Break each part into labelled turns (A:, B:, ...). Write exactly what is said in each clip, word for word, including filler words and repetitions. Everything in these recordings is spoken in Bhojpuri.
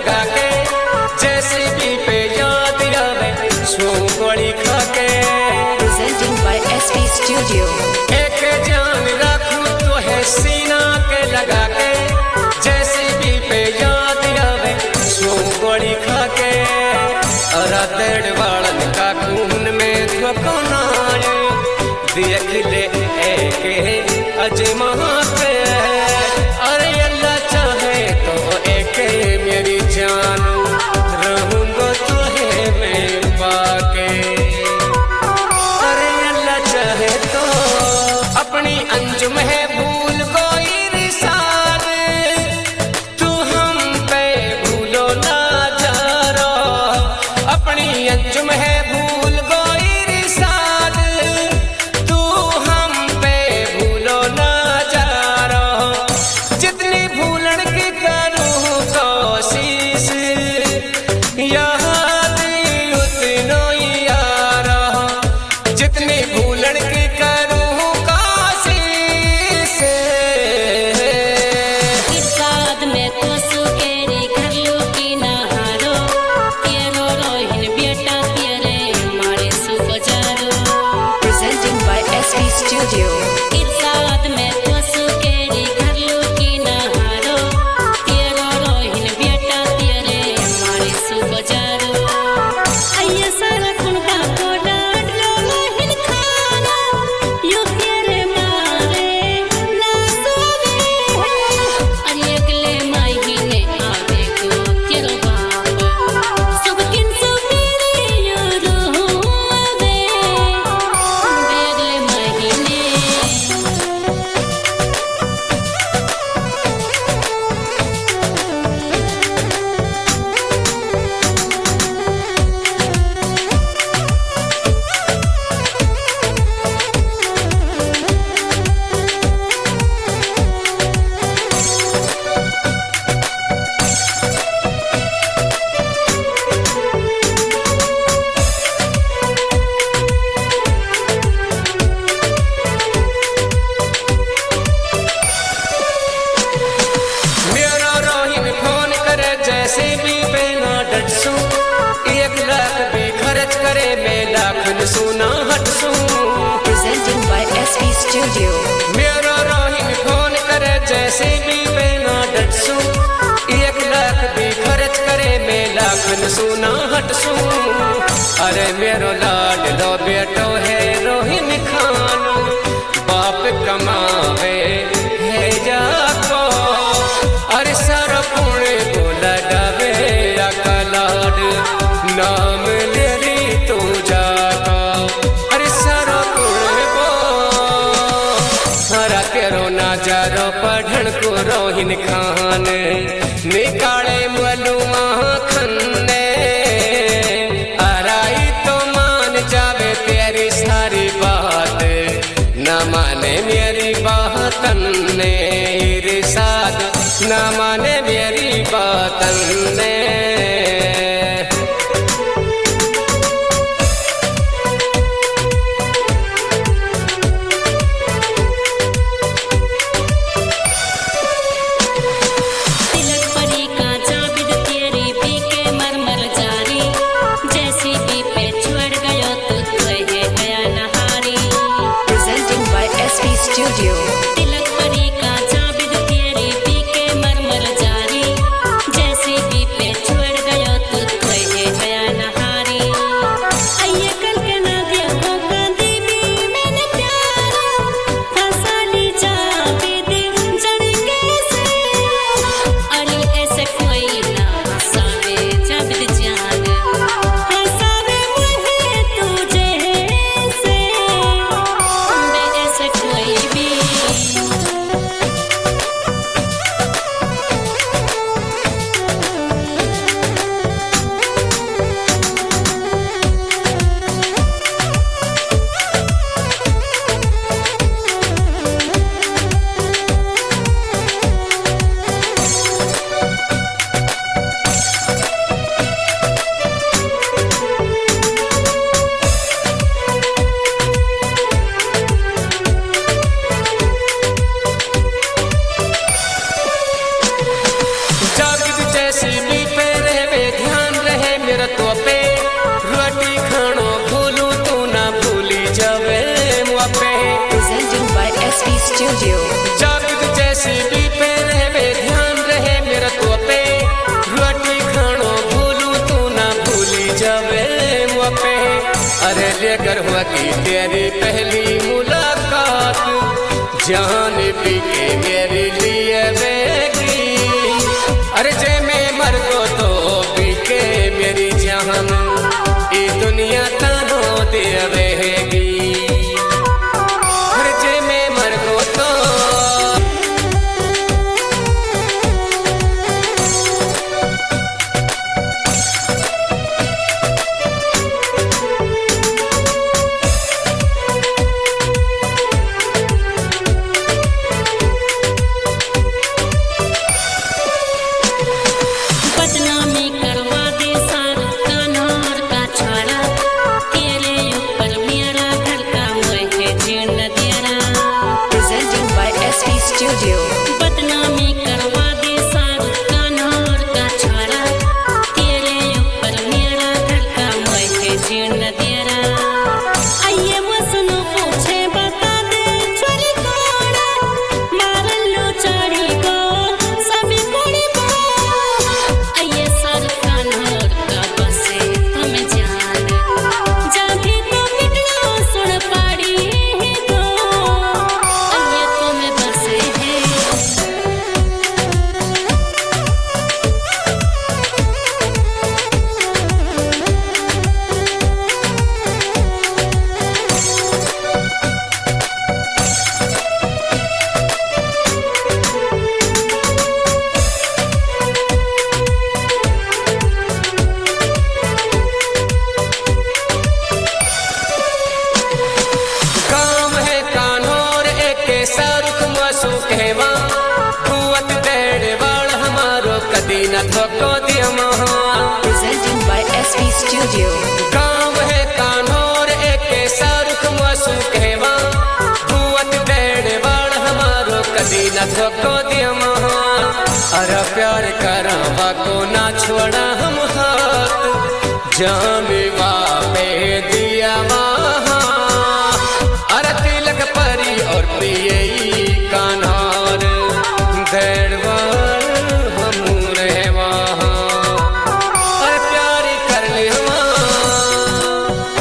A: लगा के जेसीबी पे याद आवे सूं गोली खा के।
B: Presenting by S V Studio।
A: एक जान रखूं तो है सीना के लगा के जेसीबी पे याद आवे सूं गोली खा के। और तेड़ वालन का खून में धोखना देख ले एक अजमा पे। अरे अल्लाह चाहे तो एक मेरी जान रहूंगा तुझे मैं पाके। अरे अल्लाह चाहे तो अपनी अंजुम है भूल कोई रिसाल तू हम पे भूलो ना जा रहा। अपनी अंजुम है भूल कोई रिसाल तू हम पे भूलो ना जा रहा। जितनी भूलन की करूँ कोशिश याद उतनो ही आ रहा। जितनी भूलन की करूँ कोशिश।
C: इस साथ में तो सुकेरी घर लो की नहारो तेरो रोहिन बेटा तेरे मारे सुगजारो।
B: Presenting by S V Studio।
C: इस साथ में तो सुकेरी घर लो की नहारो तेरो रोहिन बेटा तेरे मारे सुगजारो। आइए सारा कुनका को डांट लो रोहिन खाना यो तेरे मारे ना सोवे। अरे अगले महीने आवे को तेरो बाप सब किन सुकेरी यो रोवे अगले महीने।
A: मेरा रोहिन फोन करे जेसीबी पे ना डटसूं। एक लाख भी खर्च करे मैं लाख सुना हटसूं।
B: Presenting by S V Studio।
A: मेरा रोहिन फोन करे जेसीबी पे ना डटसूं। एक लाख भी खर्च करे मैं लाख सुना हटसूं। अरे मेरो लाड लो बेटो है रोहिन खान बाप कमावे है जाको। अरे सारा पुणे को लडावे अकलाड नाम ले ली तू जाका। अरे सारा पुणे को हरा तेरो नाजारो पढ़न को रोहिन खान निकाले मलुमा खन्ने। अराई तो मान जावे तेरी सारी बात ना माने मेरी बातन ने इरशाद ना माने मेरी बातन ने।
C: तिलक परी का जाबिद तेरी पी के मरमर जारी जेसीबी पे छोड़ गयो तो तुझे गया नहारी।
B: Presenting by S V Studio।
C: तिलक परी का जाबिद तेरी पी के मरमर जारी
A: पे
B: Presenting by S B Studio.
A: जब जैसी भी पे रहे ध्यान रहे मेरा तो पे रोटी खानो भूलू तू ना भूली जावे मुआ पे अरे लेकर हुआ की तेरी पहली मुलाकात जान भी के मेरे लिए बेगी अरे जे मैं मर गो तो भी के मेरी जान ये दुनिया तानो दे रहेगी अरे जे मैं मर गो तो
C: बदनामी करवा दे सारा कान्हार का छाड़ा तेरे ऊपर मेरा घर का मुझे जीण दिया
B: Presenting by S B Studio.
C: बदनामी करवा दे सारा कान्हार का छाड़ा तेरे ऊपर मेरा घर का मुझे जीण दिया आइए मसनो पूछे बता दे छोरी कोड़ा मारन लो चढ़ी को सभी कोड़ी को आइए सर कान्हार का बसे तुम जान जाभी तो मिटलो सुन पाड़ी है को आइए तुम बसे है
A: काम है कानोर एक सारुख मसू कहवा कुवत डेढ़ बाड़ हमारो कदी न धोको दिया महा
B: Presenting by S B Studio.
A: काम है कानोर एक सारुख मसू कहवा कुवत डेढ़ बाड़ हमारो कदी न धोको दिया महा अरे प्यार करवा को ना छोड़ा हम हाथ जान बापे दिया महा अरे तिलक परी और प्रिय कान्हार देड़वार हम रहे वहाँ अरे प्यार कर ले वहाँ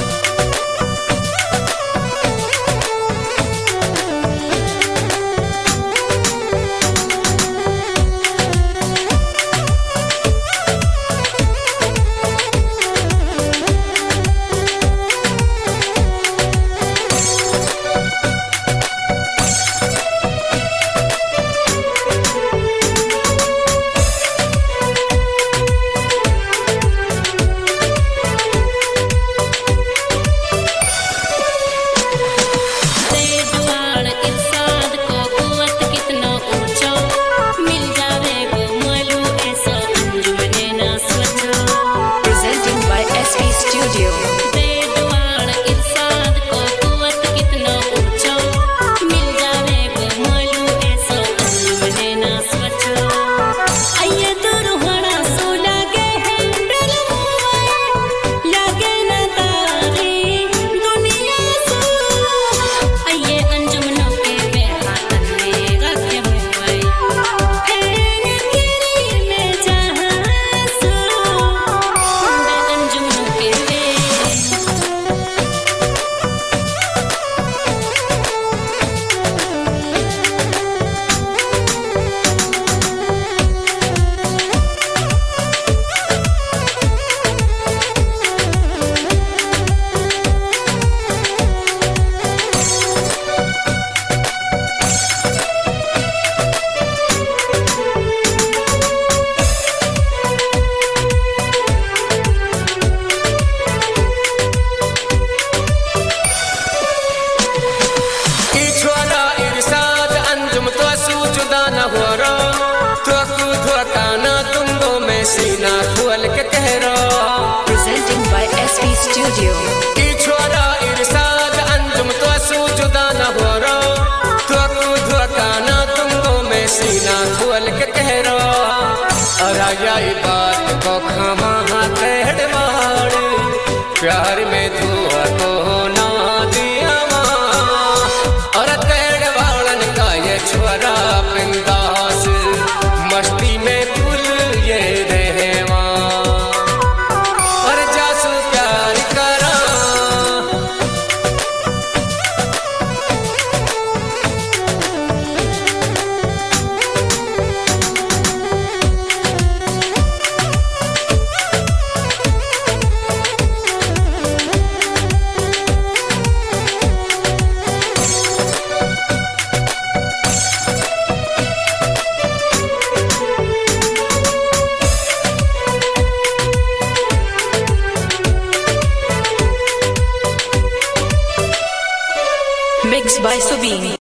C: तेजवाड़ इरशाद को कुवत कितना ऊंचा मिल जावे गो मालू ऐसा अंजुमने ना सोचो
B: Presenting by S B Studio.
C: तेजवाड़ इरशाद को कुवत कितना ऊंचा मिल जावे गो मालू ऐसा अंजुमने ना सोचो आइए दुर्हरा सो लागे है डर मुए लागे ना तारी दुनिया सो आइए अंजुमनों के बेहातन में रखे हुए एने तेरी में जहाँ सो अंजुमनों के बे
A: ई छोरा इरशाद अंजुम तो सू जुदा न हो रो तो कु धोखा ना तुमको मैं सीना खोल के कह रो
B: Presenting by S B Studio.
A: ई छोरा इरशाद अंजुम तो सू जुदा न हो रो तो कु धोखा ना तुमको मैं सीना खोल के कह रो और आई बात को खमा हाथ प्यार में धुआ को ना दिया
B: Subin.